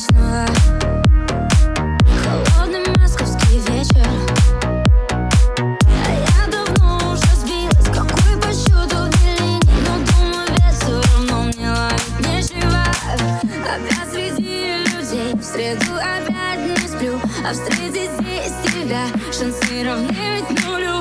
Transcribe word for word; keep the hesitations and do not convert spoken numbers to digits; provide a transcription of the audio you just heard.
ночного. Холодный московский вечер, а я давно уже сбилась, какой по счету длиннее. Но думаю, ведь все равно мне ловить нечего. Опять среди людей, в среду опять не сплю, а встретить здесь тебя шансы равны ведь нулю.